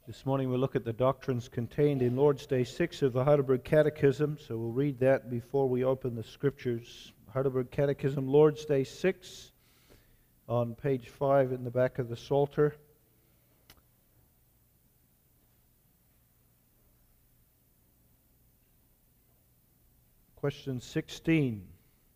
This morning we'll look at the doctrines contained in Lord's Day 6 of the Heidelberg Catechism, so we'll read that before we open the Scriptures. Heidelberg Catechism, Lord's Day 6, on page 5 in the back of the Psalter. Question 16.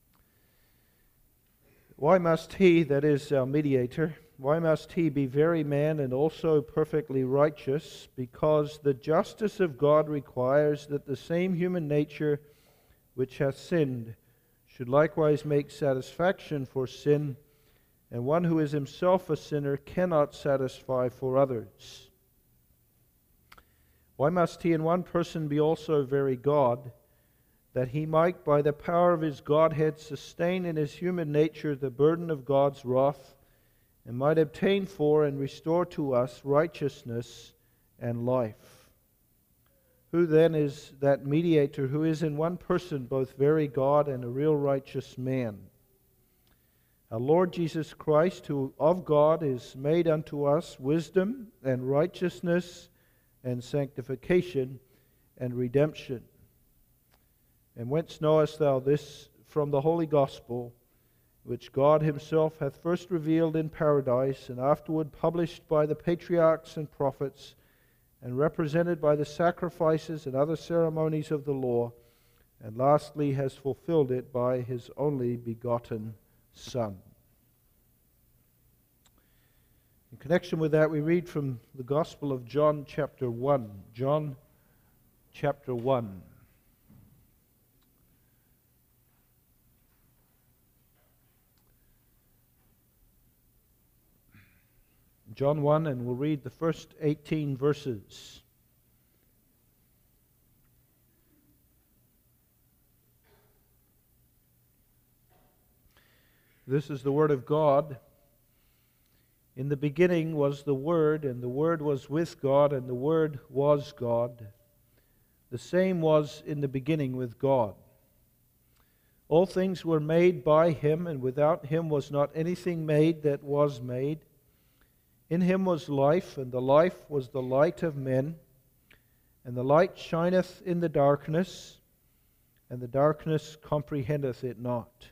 Why must he, that is our mediator, why must he be very man and also perfectly righteous? Because the justice of God requires that the same human nature which hath sinned should likewise make satisfaction for sin, and one who is himself a sinner cannot satisfy for others. Why must he in one person be also very God, that he might by the power of his Godhead sustain in his human nature the burden of God's wrath, and might obtain for and restore to us righteousness and life? Who then is that mediator who is in one person both very God and a real righteous man? Our Lord Jesus Christ, who of God is made unto us wisdom and righteousness and sanctification and redemption. And whence knowest thou this? From the Holy Gospel, which God himself hath first revealed in paradise, and afterward published by the patriarchs and prophets, and represented by the sacrifices and other ceremonies of the law, and lastly has fulfilled it by his only begotten Son. In connection with that, we read from the Gospel of John chapter 1. John chapter 1. John 1, and we'll read the first 18 verses. This is the Word of God. In the beginning was the Word, and the Word was with God, and the Word was God. The same was in the beginning with God. All things were made by Him, and without Him was not anything made that was made. In Him was life, and the life was the light of men. And the light shineth in the darkness, and the darkness comprehendeth it not.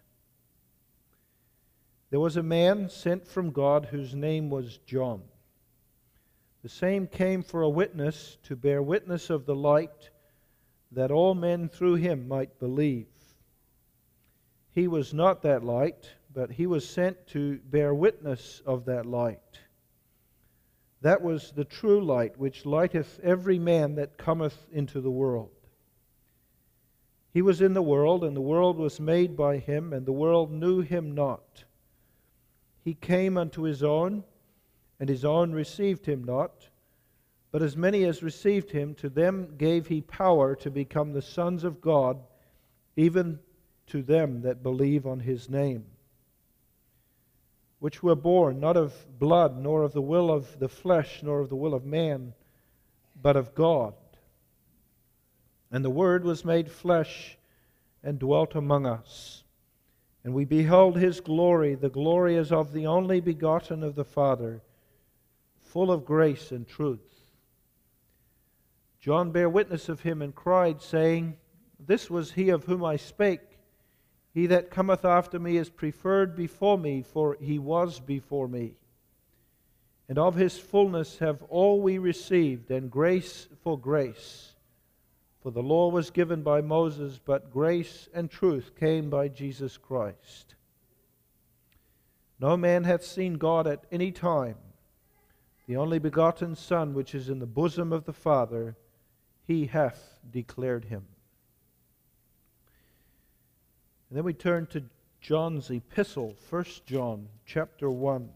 There was a man sent from God whose name was John. The same came for a witness, to bear witness of the light, that all men through him might believe. He was not that light, but he was sent to bear witness of that light. That was the true light, which lighteth every man that cometh into the world. He was in the world, and the world was made by him, and the world knew him not. He came unto his own, and his own received him not. But as many as received him, to them gave he power to become the sons of God, even to them that believe on his name, which were born not of blood, nor of the will of the flesh, nor of the will of man, but of God. And the Word was made flesh and dwelt among us. And we beheld His glory. The glory as of the only begotten of the Father, full of grace and truth. John bare witness of Him and cried, saying, This was He of whom I spake. He that cometh after me is preferred before me, for He was before me. And of His fullness have all we received, and grace for grace. For the law was given by Moses, but grace and truth came by Jesus Christ. No man hath seen God at any time. The only begotten Son, which is in the bosom of the Father, He hath declared Him. And then we turn to John's epistle, 1 John chapter 1.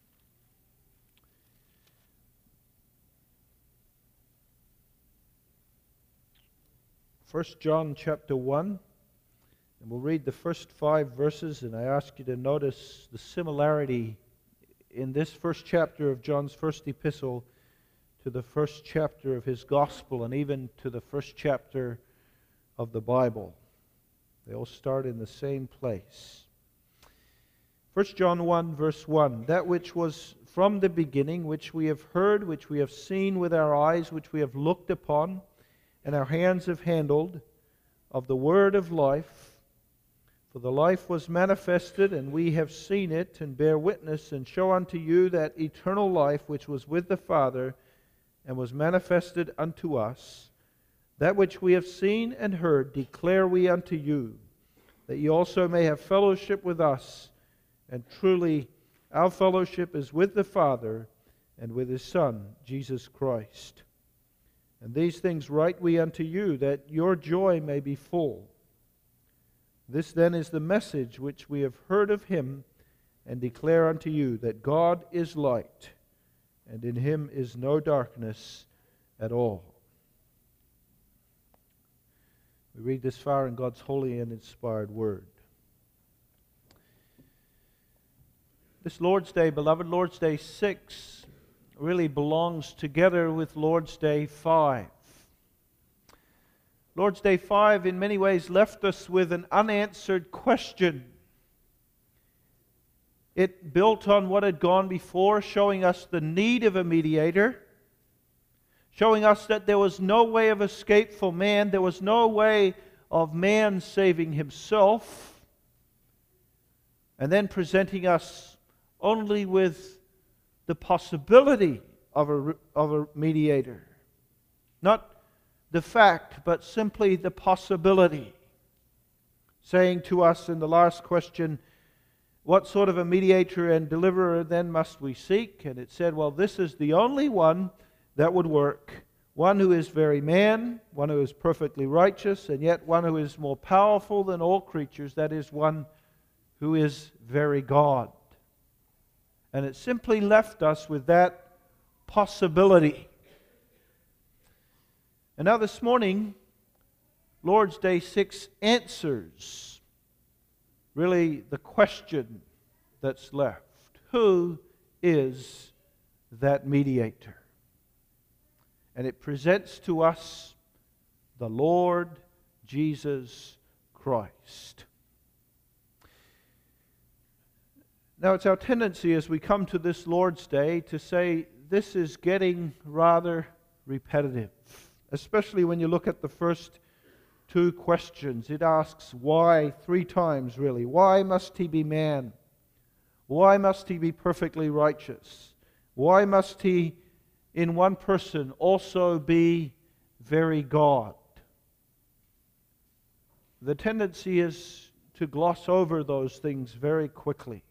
First John chapter 1, and we'll read the first 5 verses, and I ask you to notice the similarity in this first chapter of John's first epistle to the first chapter of his gospel, and even to the first chapter of the Bible. They all start in the same place. 1 John 1, verse 1, That which was from the beginning, which we have heard, which we have seen with our eyes, which we have looked upon, and our hands have handled, of the word of life. For the life was manifested, and we have seen it, and bear witness, and show unto you that eternal life which was with the Father, and was manifested unto us. That which we have seen and heard declare we unto you, that ye also may have fellowship with us. And truly our fellowship is with the Father and with His Son, Jesus Christ. And these things write we unto you, that your joy may be full. This then is the message which we have heard of Him, and declare unto you, that God is light, and in Him is no darkness at all. We read this far in God's holy and inspired Word. This Lord's Day, beloved, Lord's Day 6, really belongs together with Lord's Day 5. Lord's Day 5 in many ways left us with an unanswered question. It built on what had gone before, showing us the need of a mediator, showing us that there was no way of escape for man, there was no way of man saving himself, and then presenting us only with the possibility of a mediator. Not the fact, but simply the possibility. Saying to us in the last question, what sort of a mediator and deliverer then must we seek? And it said, well, this is the only one that would work. One who is very man, one who is perfectly righteous, and yet one who is more powerful than all creatures. That is one who is very God. And it simply left us with that possibility. And now this morning, Lord's Day 6 answers really the question that's left. Who is that mediator? And it presents to us the Lord Jesus Christ. Now, it's our tendency as we come to this Lord's Day to say this is getting rather repetitive, especially when you look at the first two questions. It asks why 3 times, really. Why must He be man? Why must He be perfectly righteous? Why must He, in one person, also be very God? The tendency is to gloss over those things very quickly.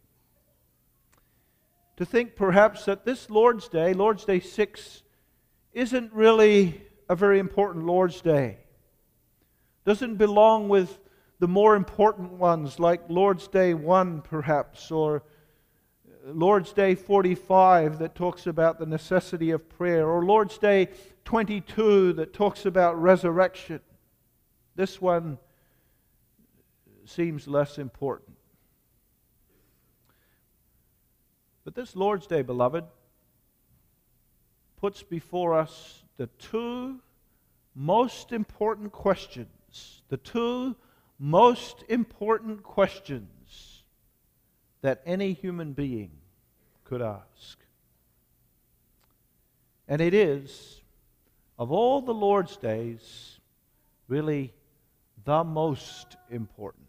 To think perhaps that this Lord's Day 6, isn't really a very important Lord's Day. Doesn't belong with the more important ones like Lord's Day 1 perhaps, or Lord's Day 45 that talks about the necessity of prayer, or Lord's Day 22 that talks about resurrection. This one seems less important. But this Lord's Day, beloved, puts before us the 2 most important questions. The 2 most important questions that any human being could ask. And it is, of all the Lord's Days, really the most important.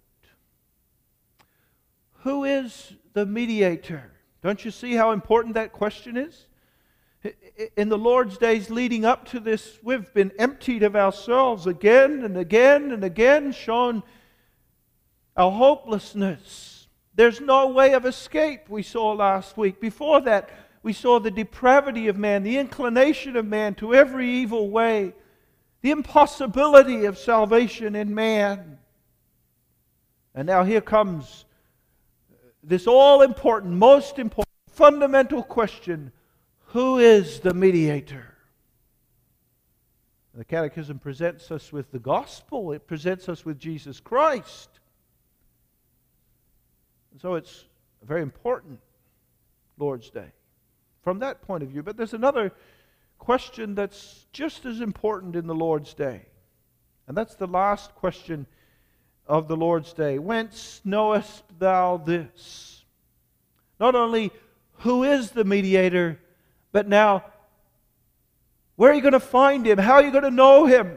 Who is the mediator? Don't you see how important that question is? In the Lord's days leading up to this, we've been emptied of ourselves again and again and again, shown our hopelessness. There's no way of escape, we saw last week. Before that, we saw the depravity of man, the inclination of man to every evil way, the impossibility of salvation in man. And now here comes this all-important, most important, fundamental question: who is the mediator? The Catechism presents us with the gospel. It presents us with Jesus Christ. And so it's a very important Lord's Day from that point of view. But there's another question that's just as important in the Lord's Day. And that's the last question of the Lord's Day. Whence knowest thou this? Not only who is the mediator, but now, where are you going to find Him? How are you going to know Him?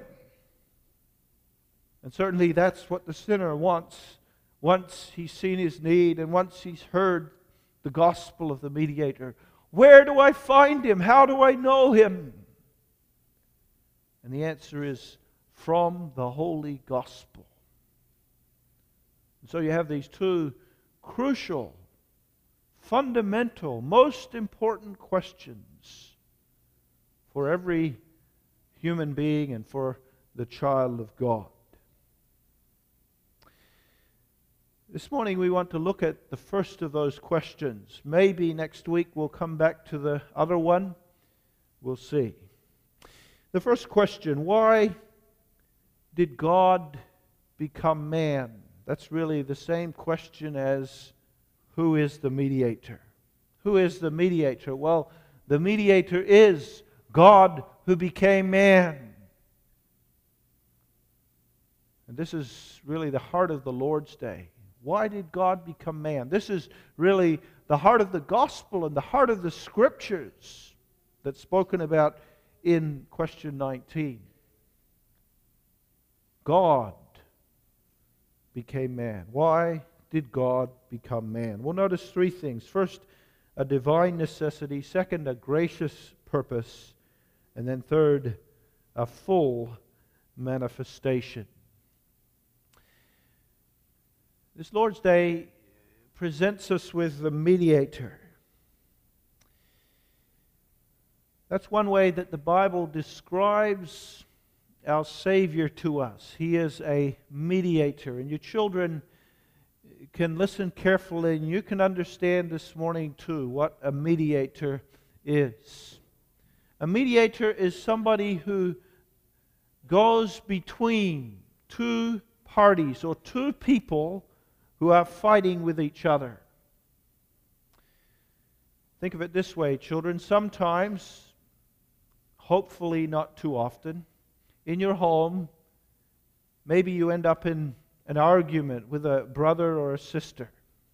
And certainly that's what the sinner wants. Once he's seen his need and once he's heard the gospel of the mediator. Where do I find Him? How do I know Him? And the answer is from the Holy Gospel. And so you have these two crucial, fundamental, most important questions for every human being and for the child of God. This morning we want to look at the first of those questions. Maybe next week we'll come back to the other one. We'll see. The first question, why did God become man? That's really the same question as who is the mediator? Who is the mediator? Well, the mediator is God who became man. And this is really the heart of the Lord's Day. Why did God become man? This is really the heart of the gospel and the heart of the Scriptures that's spoken about in question 19. God became man. Why did God become man? Well, notice three things. First, a divine necessity. Second, a gracious purpose. And then third, a full manifestation. This Lord's Day presents us with the mediator. That's one way that the Bible describes our Savior to us. He is a mediator. And your children can listen carefully and you can understand this morning too what a mediator is. A mediator is somebody who goes between two parties or two people who are fighting with each other. Think of it this way, children. Sometimes, hopefully not too often, in your home, maybe you end up in an argument with a brother or a sister.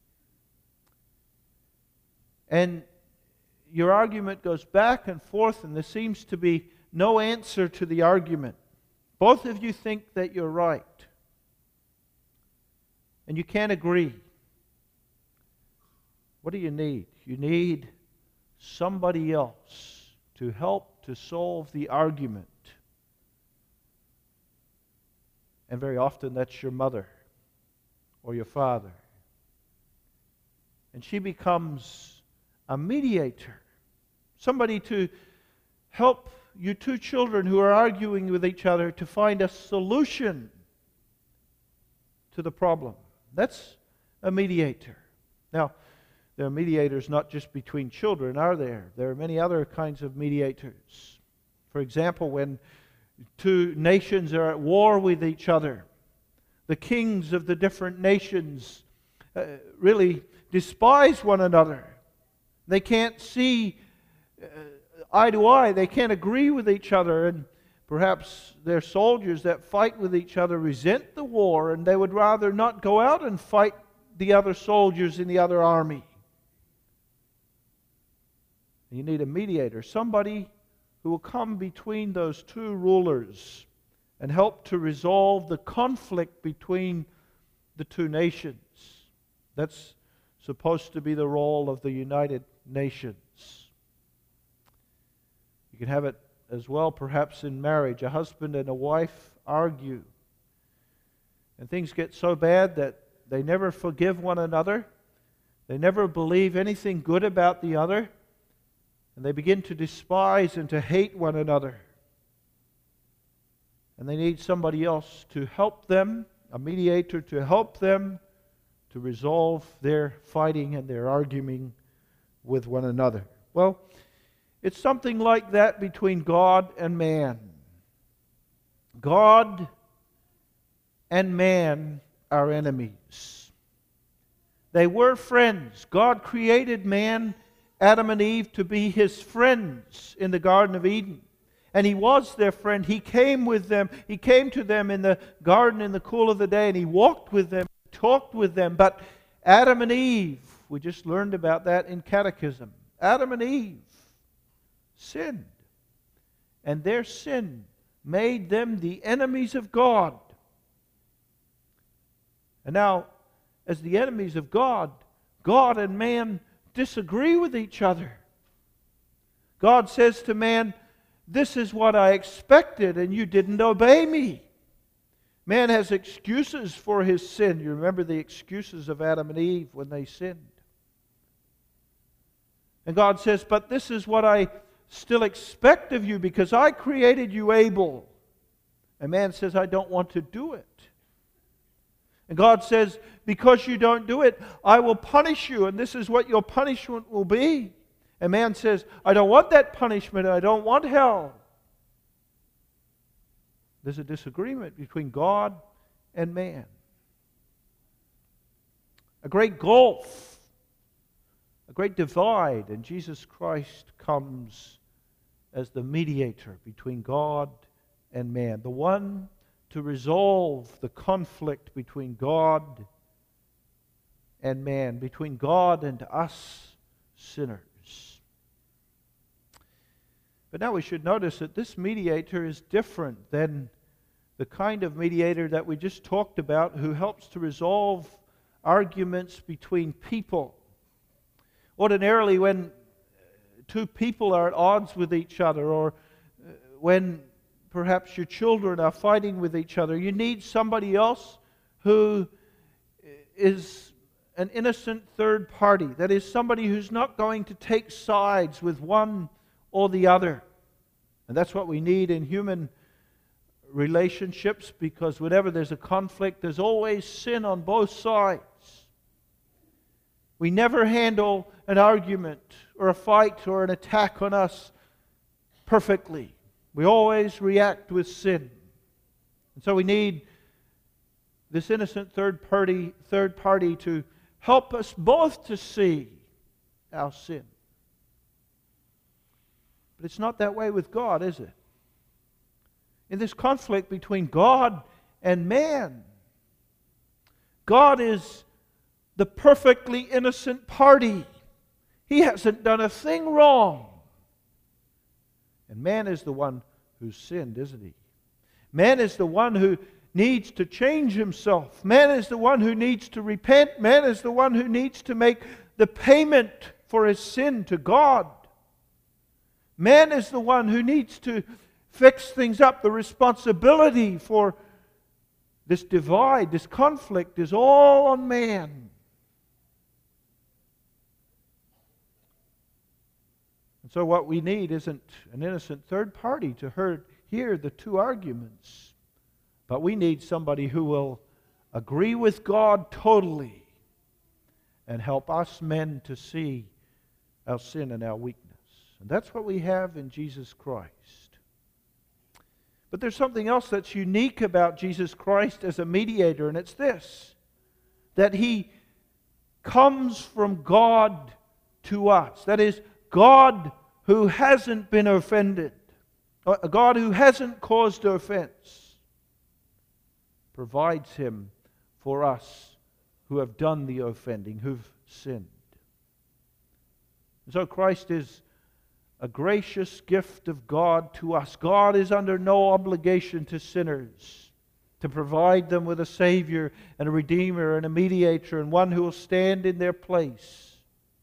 And your argument goes back and forth and there seems to be no answer to the argument. Both of you think that you're right. And you can't agree. What do you need? You need somebody else to help to solve the argument. And very often that's your mother or your father. And she becomes a mediator. Somebody to help you two children who are arguing with each other to find a solution to the problem. That's a mediator. Now, there are mediators not just between children, are there? There are many other kinds of mediators. For example, when two nations are at war with each other, the kings of the different nations really despise one another. They can't see eye to eye. They can't agree with each other. And perhaps their soldiers that fight with each other resent the war and they would rather not go out and fight the other soldiers in the other army. You need a mediator, somebody who will come between those two rulers and help to resolve the conflict between the two nations. That's supposed to be the role of the United Nations. You can have it as well perhaps in marriage. A husband and a wife argue. And things get so bad that they never forgive one another. They never believe anything good about the other. And they begin to despise and to hate one another. And they need somebody else to help them, a mediator to help them to resolve their fighting and their arguing with one another. Well, it's something like that between God and man. God and man are enemies. They were friends. God created man, Adam and Eve, to be His friends in the Garden of Eden. And He was their friend. He came with them. He came to them in the garden in the cool of the day, and He walked with them, talked with them. But Adam and Eve, we just learned about that in catechism. Adam and Eve sinned. And their sin made them the enemies of God. And now, as the enemies of God, God and man disagree with each other. God says to man, "This is what I expected, and you didn't obey me." Man has excuses for his sin. You remember the excuses of Adam and Eve when they sinned. And God says, "But this is what I still expect of you because I created you able." And man says, "I don't want to do it." And God says, "Because you don't do it, I will punish you, and this is what your punishment will be." And man says, "I don't want that punishment. I don't want hell." There's a disagreement between God and man. A great gulf, a great divide, and Jesus Christ comes as the mediator between God and man, the one to resolve the conflict between God and man, between God and us sinners. But now we should notice that this mediator is different than the kind of mediator that we just talked about who helps to resolve arguments between people. Ordinarily, when two people are at odds with each other, or when perhaps your children are fighting with each other, you need somebody else who is an innocent third party. That is, somebody who's not going to take sides with one or the other. And that's what we need in human relationships, because whenever there's a conflict, there's always sin on both sides. We never handle an argument or a fight or an attack on us perfectly. We always react with sin. And so we need this innocent third party to help us both to see our sin. But it's not that way with God, is it? In this conflict between God and man, God is the perfectly innocent party. He hasn't done a thing wrong. And man is the one who's sinned, isn't he? Man is the one who needs to change himself. Man is the one who needs to repent. Man is the one who needs to make the payment for his sin to God. Man is the one who needs to fix things up. The responsibility for this divide, this conflict, is all on man. And so what we need isn't an innocent third party to hear the two arguments, but we need somebody who will agree with God totally and help us men to see our sin and our weakness. And that's what we have in Jesus Christ. But there's something else that's unique about Jesus Christ as a mediator, and it's this: that He comes from God to us. That is, God who hasn't been offended, a God who hasn't caused offense, provides Him for us who have done the offending, who've sinned. And so Christ is a gracious gift of God to us. God is under no obligation to sinners to provide them with a Savior and a Redeemer and a mediator and one who will stand in their place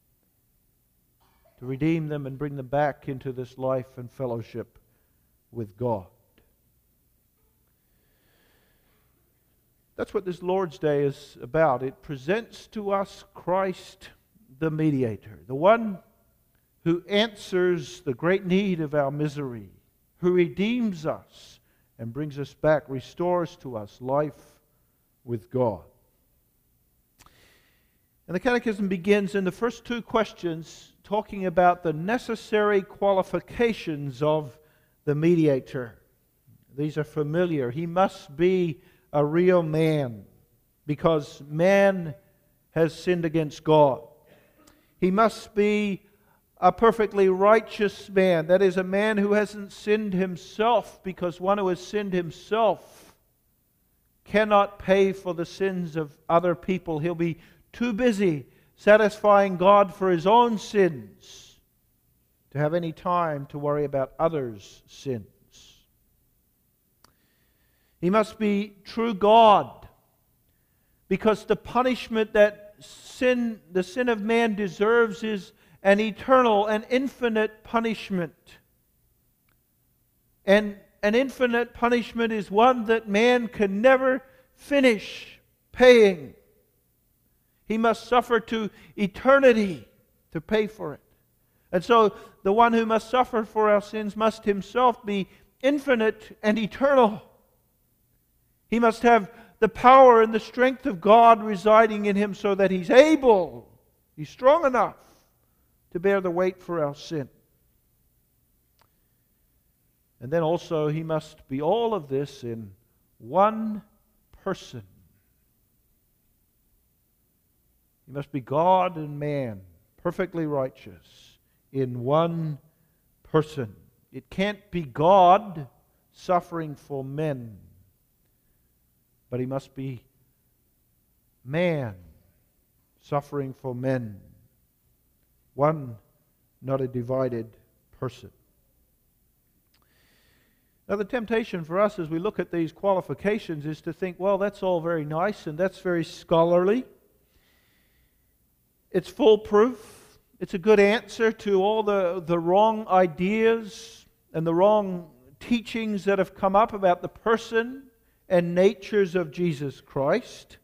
to redeem them and bring them back into this life and fellowship with God. That's what this Lord's Day is about. It presents to us Christ the mediator, the one who answers the great need of our misery, who redeems us and brings us back, restores to us life with God. And the Catechism begins in the first two questions talking about the necessary qualifications of the mediator. These are familiar. He must be a real man, because man has sinned against God. He must be a perfectly righteous man. That is, a man who hasn't sinned himself, because one who has sinned himself cannot pay for the sins of other people. He'll be too busy satisfying God for his own sins to have any time to worry about others' sins. He must be true God, because the punishment that the sin of man deserves is an eternal and infinite punishment. And an infinite punishment is one that man can never finish paying. He must suffer to eternity to pay for it. And so the one who must suffer for our sins must himself be infinite and eternal. He must have the power and the strength of God residing in him so that he's strong enough to bear the weight for our sin. And then also he must be all of this in one person. He must be God and man, perfectly righteous, in one person. It can't be God suffering for men, but he must be man suffering for men. One, not a divided person. Now, the temptation for us as we look at these qualifications is to think, well, that's all very nice and that's very scholarly. It's foolproof. It's a good answer to all the wrong ideas and the wrong teachings that have come up about the person and natures of Jesus Christ.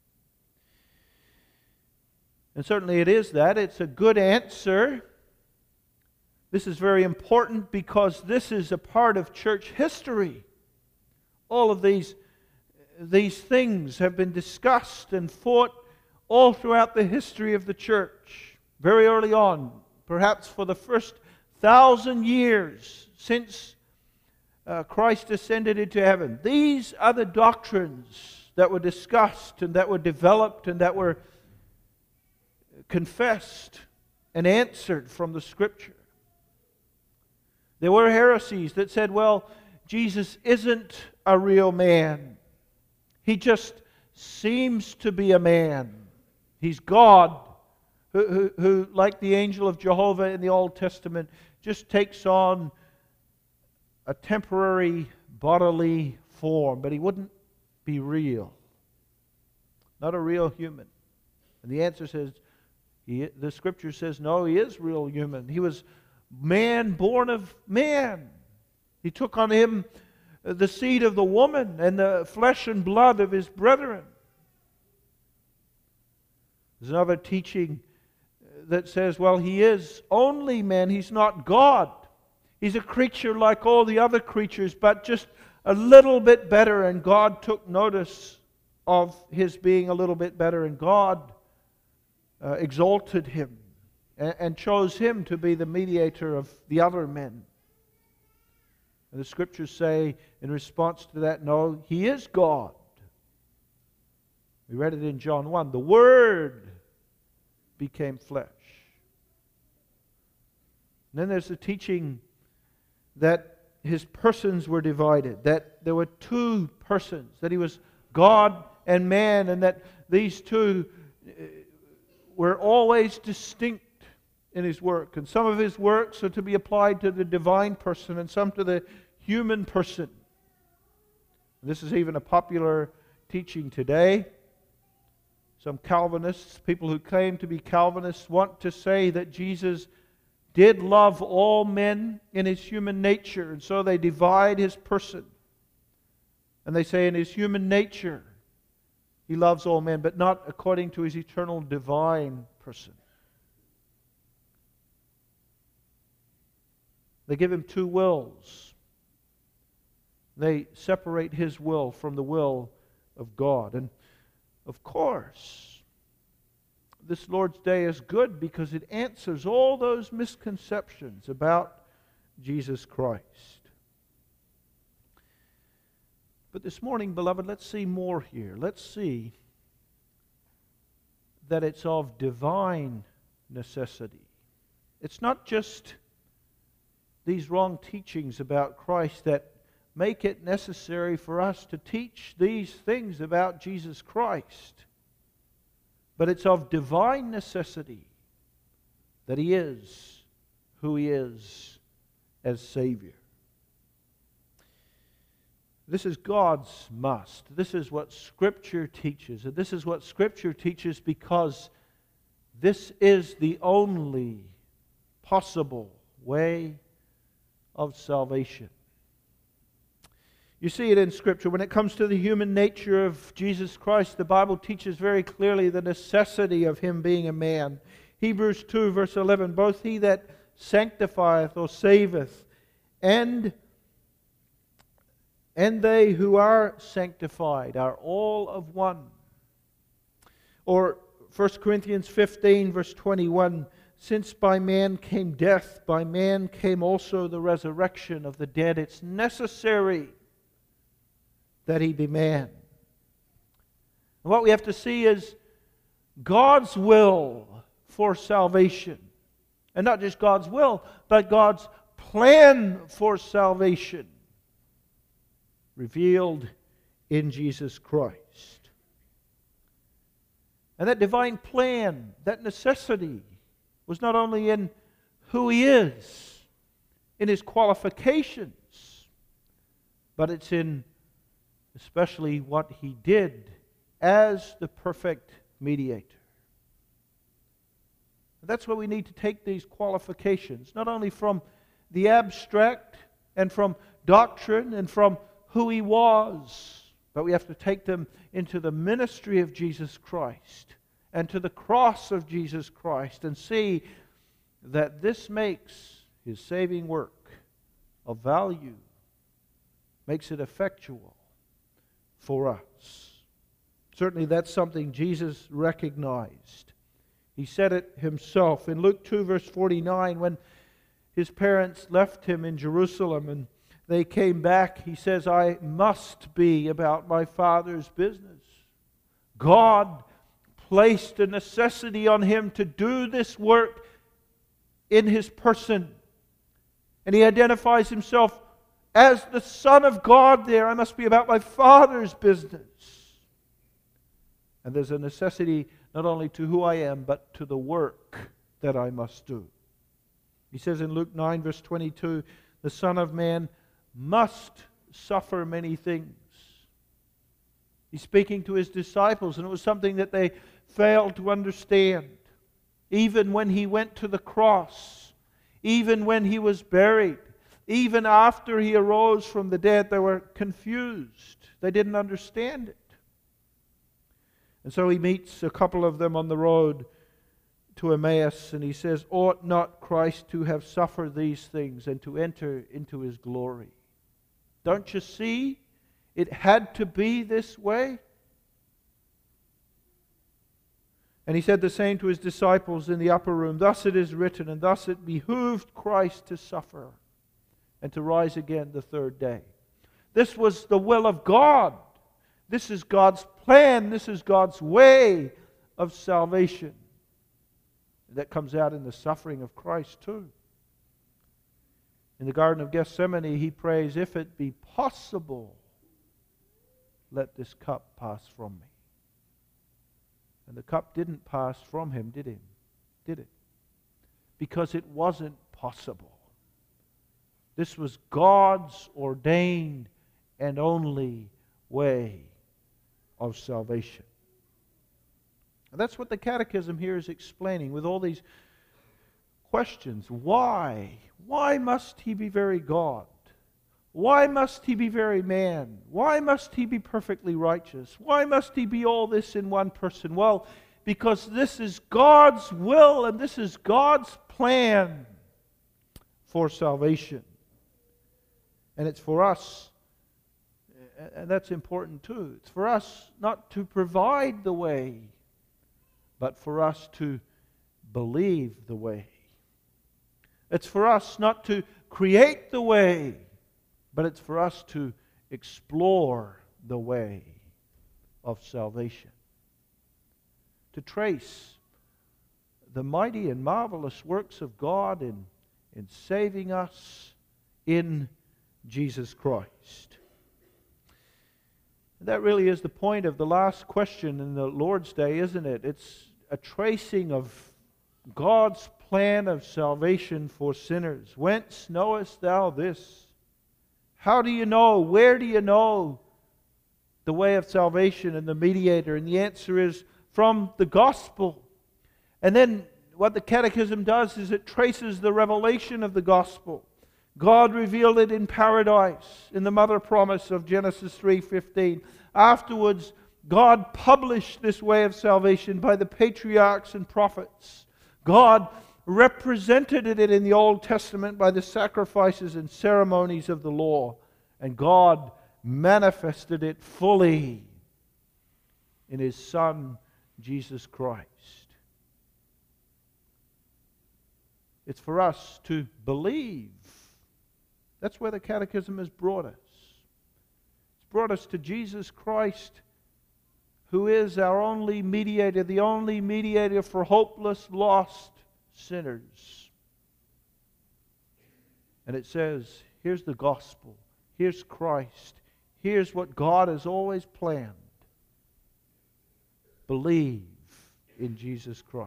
And certainly it is that. It's a good answer. This is very important because this is a part of church history. All of these things have been discussed and fought all throughout the history of the church. Very early on, perhaps for the first 1,000 years since Christ ascended into heaven. These are the doctrines that were discussed and that were developed and that were confessed and answered from the Scripture. There were heresies that said, well, Jesus isn't a real man. He just seems to be a man. He's God who, like the angel of Jehovah in the Old Testament, just takes on a temporary bodily form, but he wouldn't be real. Not a real human. And the answer says, the Scripture says, no, he is real human. He was man born of man. He took on him the seed of the woman and the flesh and blood of his brethren. There's another teaching that says, well, he is only man. He's not God. He's a creature like all the other creatures, but just a little bit better, and God took notice of his being a little bit better, and God exalted him and chose him to be the mediator of the other men. And the Scriptures say in response to that, no, he is God. We read it in John 1. The Word became flesh. And then there's the teaching that his persons were divided, that there were two persons, that he was God and man, and that these two were always distinct in his work. And some of his works are to be applied to the divine person and some to the human person. This is even a popular teaching today. Some Calvinists, people who claim to be Calvinists, want to say that Jesus did love all men in his human nature, and so they divide his person. And they say in his human nature he loves all men, but not according to his eternal divine person. They give him two wills. They separate his will from the will of God. And of course, this Lord's Day is good because it answers all those misconceptions about Jesus Christ. But this morning, beloved, let's see more here. Let's see that it's of divine necessity. It's not just these wrong teachings about Christ that make it necessary for us to teach these things about Jesus Christ. But it's of divine necessity that he is who He is as Savior. This is God's must. This is what Scripture teaches. And this is what Scripture teaches because this is the only possible way of salvation. You see it in Scripture. When it comes to the human nature of Jesus Christ, the Bible teaches very clearly the necessity of Him being a man. Hebrews 2 verse 11, both He that sanctifieth or saveth, and they who are sanctified are all of one. Or 1 Corinthians 15 verse 21, since by man came death, by man came also the resurrection of the dead. It's necessary that He be man. And what we have to see is God's will for salvation. And not just God's will, but God's plan for salvation revealed in Jesus Christ. And that divine plan, that necessity, was not only in who He is, in His qualifications, but it's in especially what He did as the perfect mediator. That's why we need to take these qualifications, not only from the abstract and from doctrine and from who He was, but we have to take them into the ministry of Jesus Christ and to the cross of Jesus Christ and see that this makes His saving work of value, makes it effectual for us. Certainly that's something Jesus recognized. He said it Himself in Luke 2 verse 49 when His parents left Him in Jerusalem and they came back. He says, I must be about my Father's business. God placed a necessity on Him to do this work in His person. And He identifies Himself as the Son of God there. I must be about my Father's business. And there's a necessity not only to who I am, but to the work that I must do. He says in Luke 9 verse 22, the Son of Man must suffer many things. He's speaking to His disciples, and it was something that they failed to understand. Even when He went to the cross, even when He was buried, even after He arose from the dead, they were confused. They didn't understand it. And so He meets a couple of them on the road to Emmaus, and He says, ought not Christ to have suffered these things and to enter into His glory? Don't you see? It had to be this way. And He said the same to His disciples in the upper room. Thus it is written, and thus it behooved Christ to suffer and to rise again the third day. This was the will of God. This is God's plan. This is God's way of salvation. That comes out in the suffering of Christ too. In the Garden of Gethsemane, He prays, if it be possible, let this cup pass from me. And the cup didn't pass from Him, did it? Because it wasn't possible. This was God's ordained and only way of salvation. And that's what the Catechism here is explaining with all these questions. Why? Why must He be very God? Why must He be very man? Why must He be perfectly righteous? Why must He be all this in one person? Well, because this is God's will and this is God's plan for salvation. And it's for us, and that's important too, it's for us not to provide the way, but for us to believe the way. It's for us not to create the way, but it's for us to explore the way of salvation. To trace the mighty and marvelous works of God in saving us in Jesus Christ. That really is the point of the last question in the Lord's Day, isn't it? It's a tracing of God's plan of salvation for sinners. Whence knowest thou this? How do you know? Where do you know the way of salvation and the mediator? And the answer is from the gospel. And then what the Catechism does is it traces the revelation of the gospel. God revealed it in paradise, in the mother promise of Genesis 3:15. Afterwards, God published this way of salvation by the patriarchs and prophets. God represented it in the Old Testament by the sacrifices and ceremonies of the law. And God manifested it fully in His Son, Jesus Christ. It's for us to believe. That's where the Catechism has brought us. It's brought us to Jesus Christ, who is our only mediator, the only mediator for hopeless, lost sinners. And it says, here's the gospel. Here's Christ. Here's what God has always planned. Believe in Jesus Christ.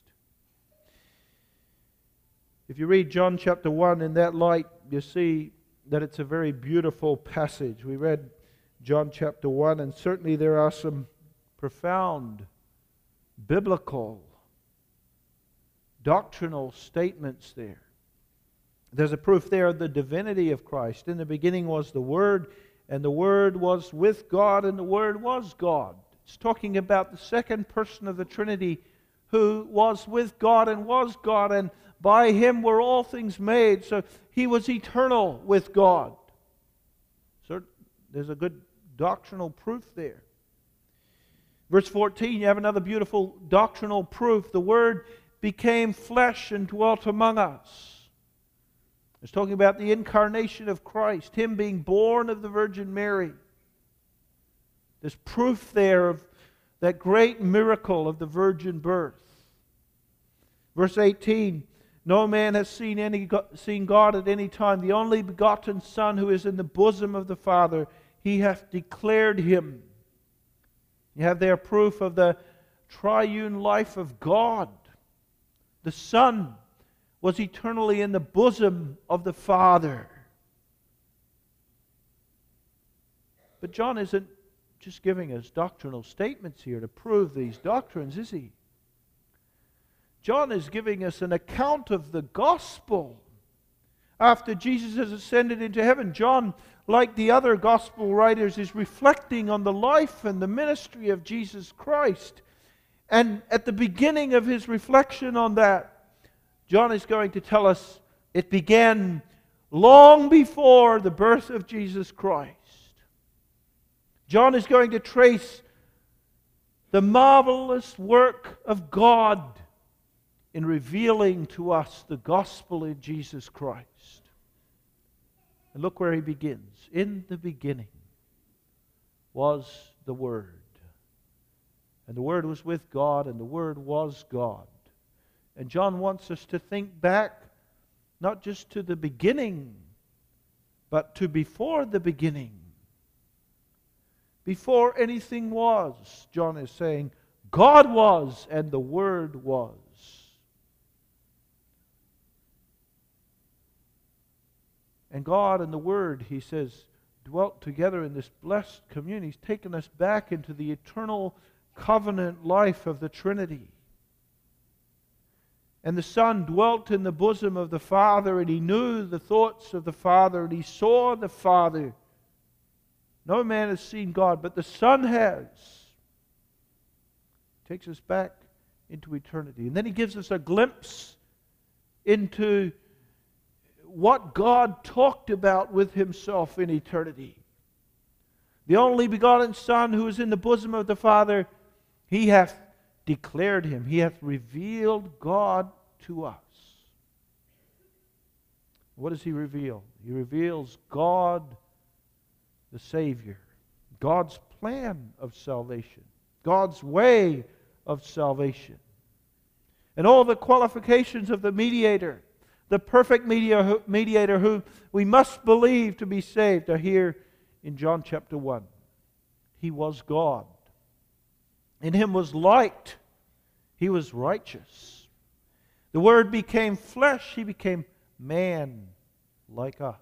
If you read John chapter 1 in that light, you see that it's a very beautiful passage. We read John chapter 1, and certainly there are some profound biblical, doctrinal statements there. There's a proof there of the divinity of Christ. In the beginning was the Word, and the Word was with God, and the Word was God. It's talking about the second person of the Trinity who was with God and was God, and by Him were all things made. So He was eternal with God. So there's a good doctrinal proof there. Verse 14, you have another beautiful doctrinal proof. The Word became flesh and dwelt among us. It's talking about the incarnation of Christ, Him being born of the Virgin Mary. There's proof there of that great miracle of the virgin birth. Verse 18, no man has seen God at any time. The only begotten Son who is in the bosom of the Father, He hath declared Him. You have there proof of the triune life of God. The Son was eternally in the bosom of the Father. But John isn't just giving us doctrinal statements here to prove these doctrines, is he? John is giving us an account of the gospel. After Jesus has ascended into heaven, John, like the other gospel writers, is reflecting on the life and the ministry of Jesus Christ. And at the beginning of his reflection on that, John is going to tell us it began long before the birth of Jesus Christ. John is going to trace the marvelous work of God in revealing to us the gospel in Jesus Christ. And look where he begins. In the beginning was the Word. And the Word was with God, and the Word was God. And John wants us to think back not just to the beginning, but to before the beginning. Before anything was, John is saying, God was and the Word was. And God and the Word, he says, dwelt together in this blessed communion. He's taken us back into the eternal covenant life of the Trinity. And the Son dwelt in the bosom of the Father, and he knew the thoughts of the Father, and he saw the Father. No man has seen God, but the Son has. Takes us back into eternity. And then he gives us a glimpse into what God talked about with himself in eternity. The only begotten Son who is in the bosom of the Father, he hath declared him. He hath revealed God to us. What does he reveal? He reveals God the Savior, God's plan of salvation, God's way of salvation, and all the qualifications of the mediator, the perfect mediator who we must believe to be saved, are here in John chapter 1. He was God. In him was light. He was righteous. The Word became flesh. He became man like us.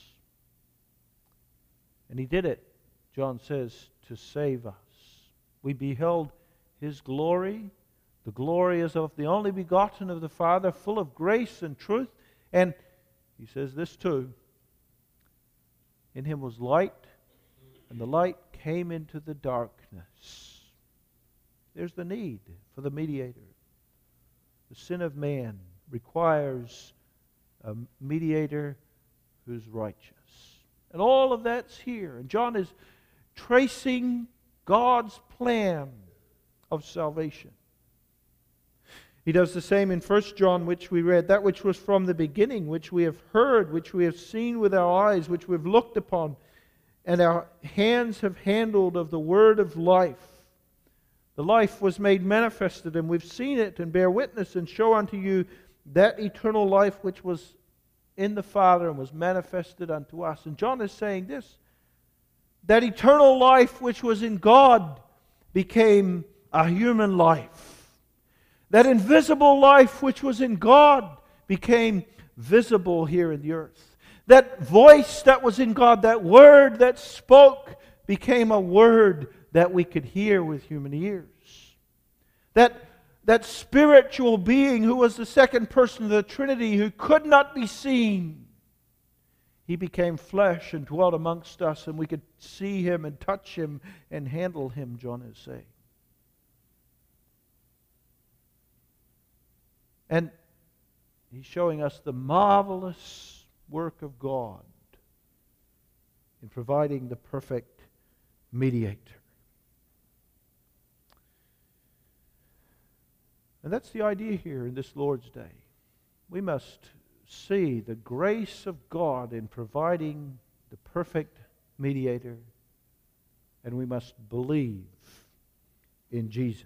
And He did it, John says, to save us. We beheld His glory. The glory is of the only begotten of the Father, full of grace and truth. And he says this too. In Him was light, and the light came into the darkness. There's the need for the mediator. The sin of man requires a mediator who's righteous. And all of that's here. And John is tracing God's plan of salvation. He does the same in 1 John, which we read, that which was from the beginning, which we have heard, which we have seen with our eyes, which we have looked upon, and our hands have handled of the word of life. The life was made manifested, and we've seen it, and bear witness, and show unto you that eternal life which was in the Father and was manifested unto us. And John is saying this, that eternal life which was in God became a human life. That invisible life which was in God became visible here in the earth. That voice that was in God, that word that spoke, became a word that we could hear with human ears. That spiritual being who was the second person of the Trinity, who could not be seen, He became flesh and dwelt amongst us, and we could see Him and touch Him and handle Him, John is saying. And he's showing us the marvelous work of God in providing the perfect mediator. And that's the idea here in this Lord's Day. We must see the grace of God in providing the perfect mediator, and we must believe in Jesus.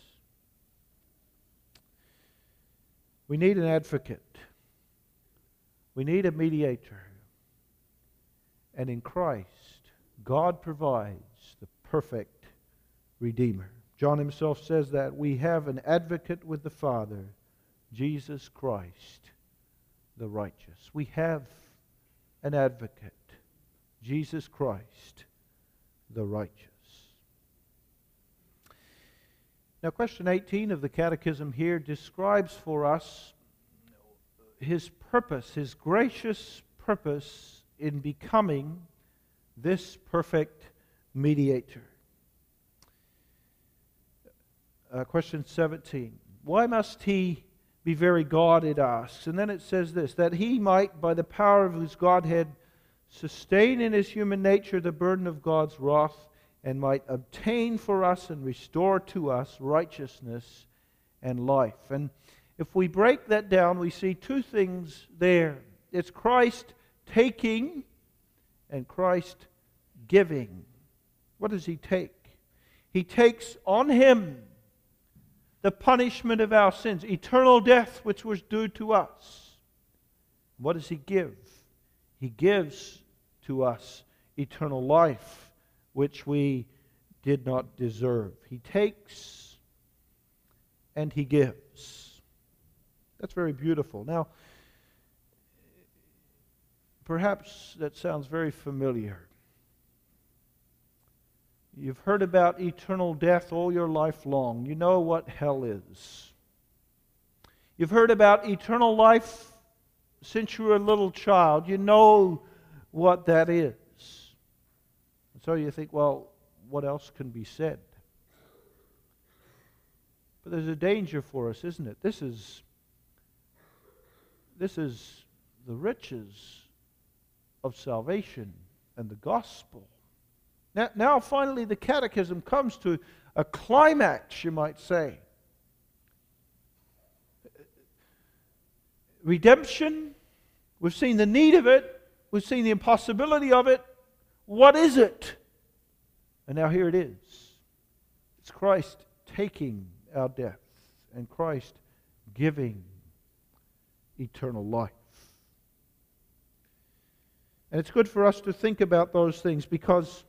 We need an advocate. We need a mediator. And in Christ, God provides the perfect Redeemer. John himself says that we have an advocate with the Father, Jesus Christ, the righteous. We have an advocate, Jesus Christ, the righteous. Now, question 18 of the Catechism here describes for us His purpose, His gracious purpose in becoming this perfect mediator. Question 17. Why must He be very God, it asks. And then it says this, that He might, by the power of His Godhead, sustain in His human nature the burden of God's wrath, and might obtain for us and restore to us righteousness and life. And if we break that down, we see two things there. It's Christ taking and Christ giving. What does He take? He takes on Him the punishment of our sins, eternal death which was due to us. What does He give? He gives to us eternal life which we did not deserve. He takes and He gives. That's very beautiful. Now, perhaps that sounds very familiar. You've heard about eternal death all your life long. You know what hell is. You've heard about eternal life since you were a little child. You know what that is. And so you think, well, what else can be said? But there's a danger for us, isn't it? This is the riches of salvation and the gospel. Now finally the Catechism comes to a climax, you might say. Redemption, we've seen the need of it, we've seen the impossibility of it. What is it? And now here it is. It's Christ taking our death and Christ giving eternal life. And it's good for us to think about those things because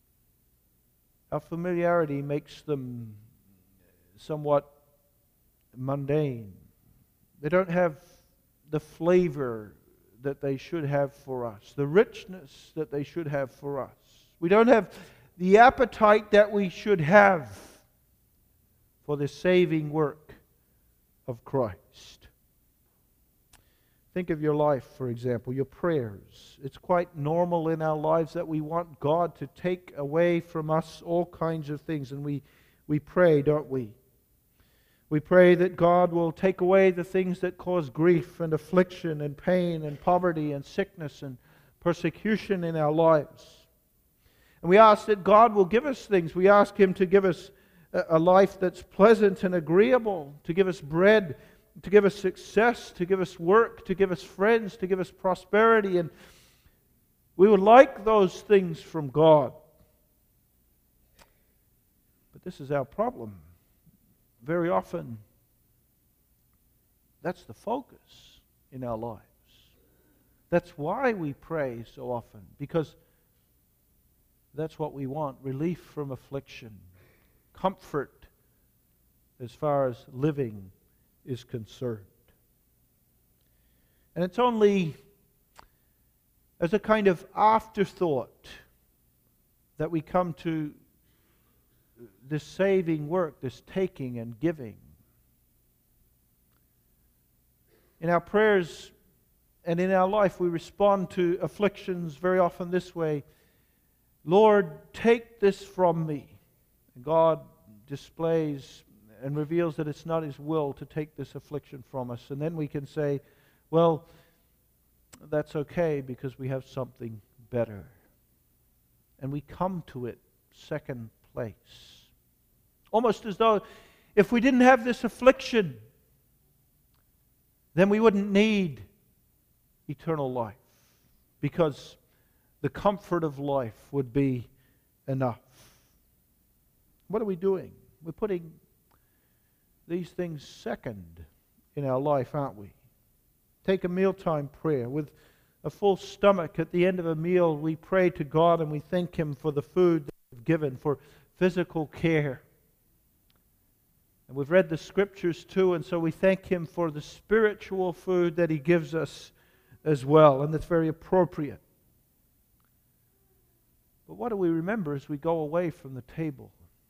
our familiarity makes them somewhat mundane. They don't have the flavor that they should have for us, the richness that they should have for us. We don't have the appetite that we should have for the saving work of Christ. Think of your life, for example, your prayers. It's quite normal in our lives that we want God to take away from us all kinds of things, and we pray, don't we? We pray that God will take away the things that cause grief and affliction and pain and poverty and sickness and persecution in our lives. And we ask that God will give us things. We ask Him to give us a life that's pleasant and agreeable, to give us bread, to give us success, to give us work, to give us friends, to give us prosperity. And we would like those things from God. But this is our problem. Very often, that's the focus in our lives. That's why we pray so often, because that's what we want: relief from affliction, comfort as far as living is concerned. And it's only as a kind of afterthought that we come to this saving work, this taking and giving. In our prayers and in our life, we respond to afflictions very often this way: Lord, take this from me. And God displays and reveals that it's not His will to take this affliction from us. And then we can say, well, that's okay because we have something better. And we come to it second place. Almost as though if we didn't have this affliction, then we wouldn't need eternal life, because the comfort of life would be enough. What are we doing? We're putting these things second in our life, aren't we? Take a mealtime prayer. With a full stomach at the end of a meal, we pray to God and we thank Him for the food that we've given, for physical care. And we've read the Scriptures too, and so we thank Him for the spiritual food that He gives us as well, and that's very appropriate. But what do we remember as we go away from the table?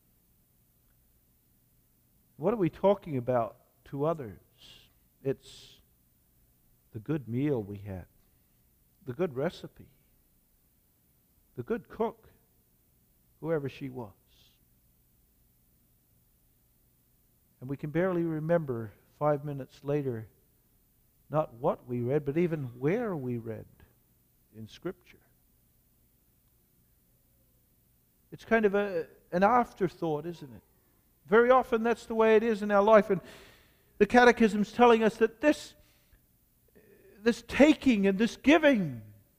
What are we talking about to others? It's the good meal we had, the good recipe, the good cook, whoever she was. And we can barely remember 5 minutes later not what we read, but even where we read in Scripture. It's kind of an afterthought, isn't it? Very often that's the way it is in our life. And the Catechism's telling us that this taking and this giving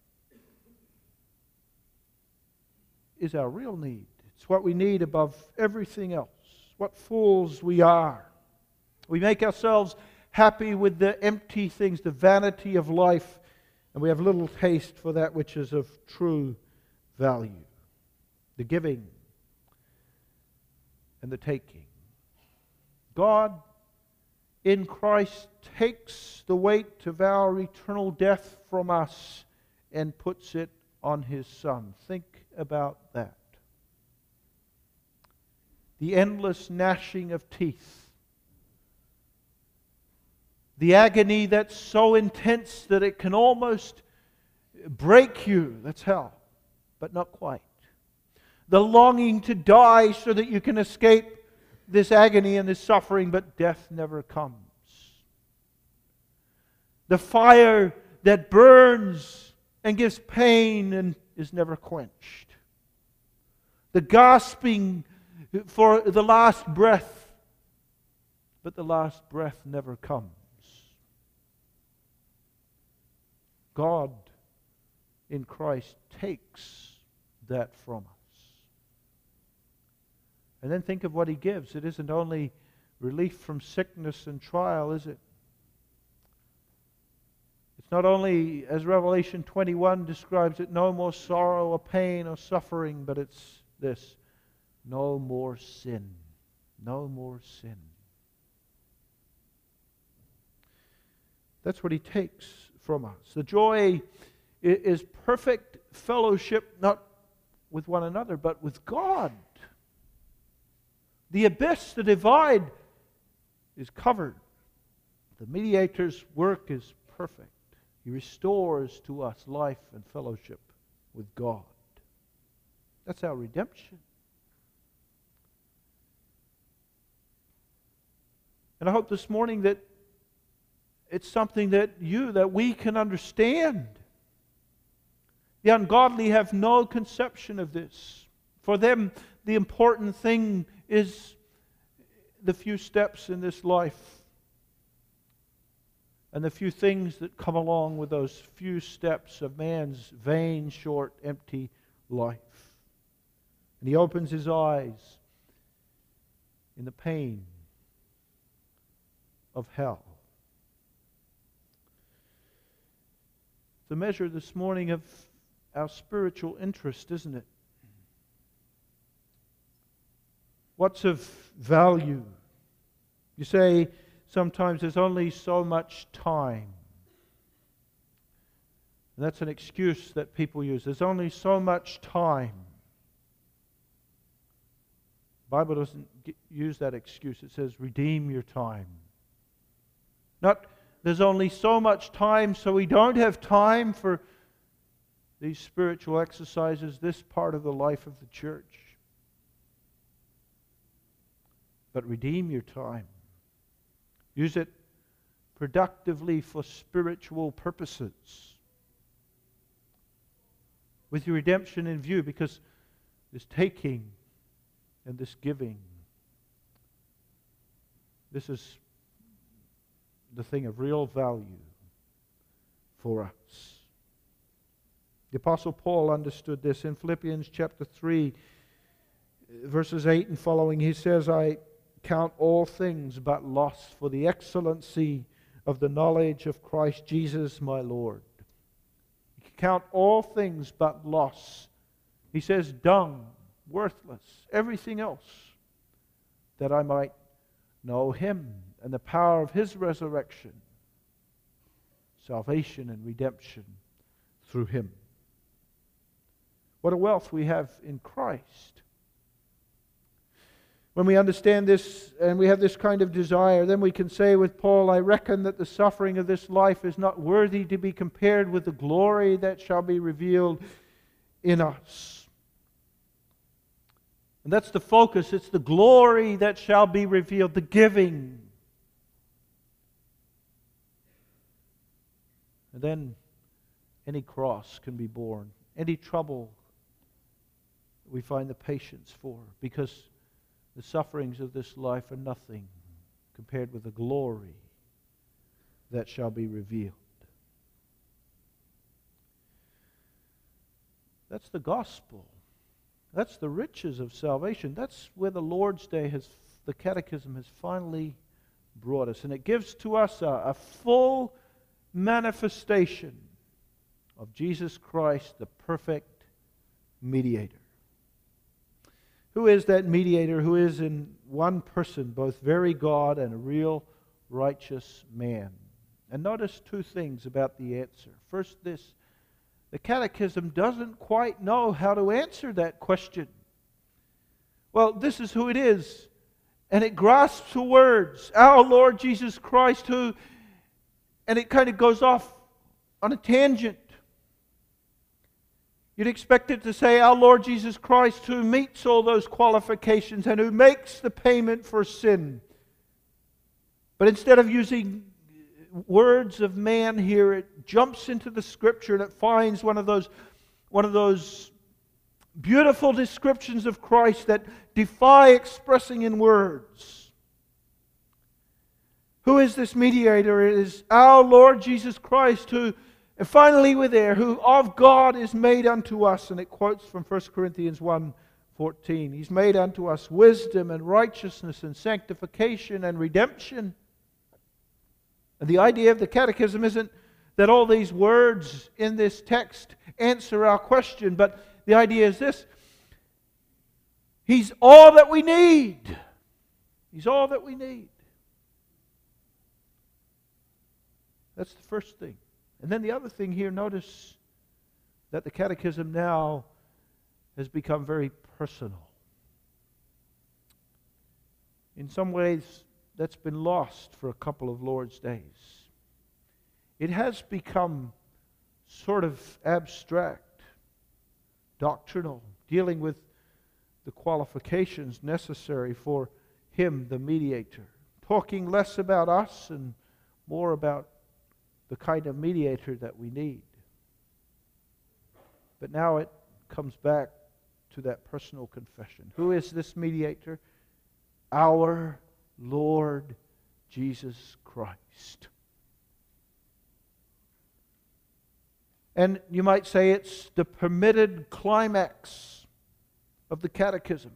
is our real need. It's what we need above everything else. What fools we are. We make ourselves happy with the empty things, the vanity of life, and we have little taste for that which is of true value. The giving and the taking. God in Christ takes the weight of our eternal death from us and puts it on His Son. Think about that. The endless gnashing of teeth. The agony that's so intense that it can almost break you. That's hell, but not quite. The longing to die so that you can escape this agony and this suffering, but death never comes. The fire that burns and gives pain and is never quenched. The gasping for the last breath, but the last breath never comes. God in Christ takes that from us. And then think of what He gives. It isn't only relief from sickness and trial, is it? It's not only, as Revelation 21 describes it, no more sorrow or pain or suffering, but it's this: no more sin. No more sin. That's what He takes from us. The joy is perfect fellowship, not with one another, but with God. The abyss, the divide, is covered. The mediator's work is perfect. He restores to us life and fellowship with God. That's our redemption. And I hope this morning that it's something that we can understand. The ungodly have no conception of this. For them, the important thing is the few steps in this life and the few things that come along with those few steps of man's vain, short, empty life. And he opens his eyes in the pain of hell. The measure this morning of our spiritual interest, isn't it? What's of value? You say sometimes there's only so much time. And that's an excuse that people use. There's only so much time. The Bible doesn't use that excuse. It says, redeem your time. Not, there's only so much time, so we don't have time for these spiritual exercises, this part of the life of the church. But redeem your time. Use it productively for spiritual purposes. With your redemption in view, because this taking and this giving, this is the thing of real value for us. The Apostle Paul understood this in Philippians chapter 3, verses 8 and following. He says, I count all things but loss for the excellency of the knowledge of Christ Jesus my Lord. You count all things but loss. He says, dung, worthless, everything else, that I might know Him and the power of His resurrection, salvation and redemption through Him. What a wealth we have in Christ. When we understand this and we have this kind of desire, then we can say with Paul, I reckon that the suffering of this life is not worthy to be compared with the glory that shall be revealed in us. And that's the focus. It's the glory that shall be revealed, the giving. And then any cross can be borne, any trouble we find the patience for, because the sufferings of this life are nothing compared with the glory that shall be revealed. That's the gospel. That's the riches of salvation. That's where the Lord's Day the Catechism has finally brought us. And it gives to us a full manifestation of Jesus Christ, the perfect mediator. Who is that mediator who is in one person, both very God and a real righteous man? And notice two things about the answer. First, this: the Catechism doesn't quite know how to answer that question. Well, this is who it is. And it grasps the words, our Lord Jesus Christ, who, and it kind of goes off on a tangent. You'd expect it to say, our Lord Jesus Christ, who meets all those qualifications and who makes the payment for sin. But instead of using words of man here, it jumps into the Scripture and it finds one of those beautiful descriptions of Christ that defy expressing in words. Who is this mediator? It is our Lord Jesus Christ, who, and finally we're there, who of God is made unto us. And it quotes from 1 Corinthians 1:14. He's made unto us wisdom and righteousness and sanctification and redemption. And the idea of the Catechism isn't that all these words in this text answer our question, but the idea is this: He's all that we need. He's all that we need. That's the first thing. And then the other thing here, notice that the catechism now has become very personal. In some ways, that's been lost for a couple of Lord's days. It has become sort of abstract, doctrinal, dealing with the qualifications necessary for Him, the mediator. Talking less about us and more about the kind of mediator that we need. But now it comes back to that personal confession. Who is this mediator? Our Lord Jesus Christ. And you might say it's the permitted climax of the catechism.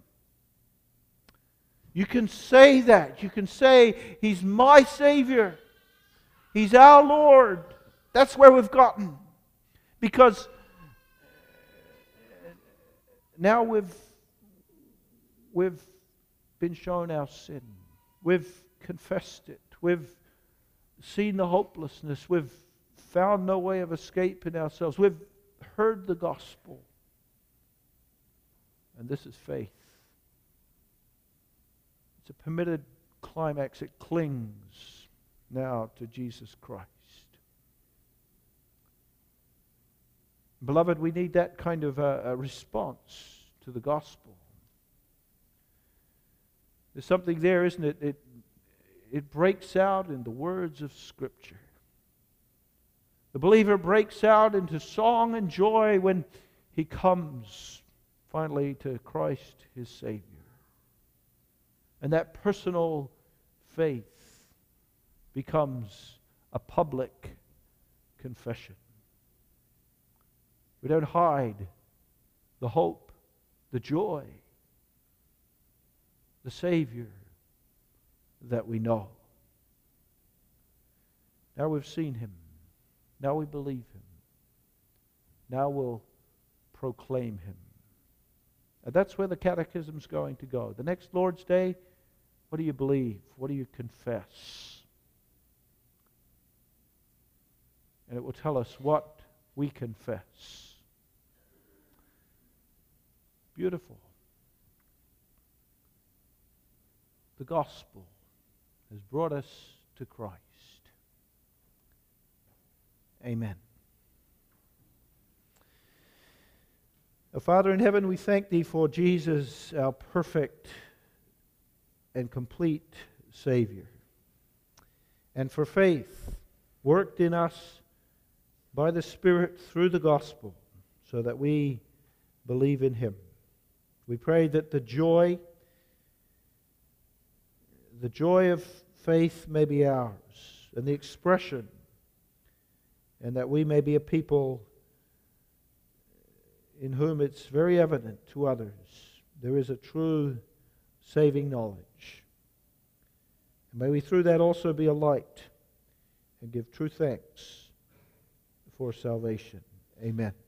You can say that. You can say, He's my Savior. He's our Lord. That's where we've gotten. Because now we've been shown our sin. We've confessed it. We've seen the hopelessness. We've found no way of escape in ourselves. We've heard the gospel. And this is faith. It's a permitted climax. It clings now to Jesus Christ. Beloved, we need that kind of a response to the gospel. There's something there, isn't it? It breaks out in the words of Scripture. The believer breaks out into song and joy when he comes finally to Christ, his Savior. And that personal faith becomes a public confession. We don't hide the hope, the joy, the Savior that we know. Now we've seen Him. Now we believe Him. Now we'll proclaim Him. And that's where the catechism's going to go. The next Lord's Day, what do you believe? What do you confess? And it will tell us what we confess. Beautiful. The gospel has brought us to Christ. Amen. Our Father in heaven, we thank Thee for Jesus, our perfect and complete Savior, and for faith worked in us by the Spirit through the gospel so that we believe in Him. We pray that the joy of faith may be ours, and the expression, and that we may be a people in whom it's very evident to others there is a true saving knowledge. And may we through that also be a light and give true thanks for salvation. Amen.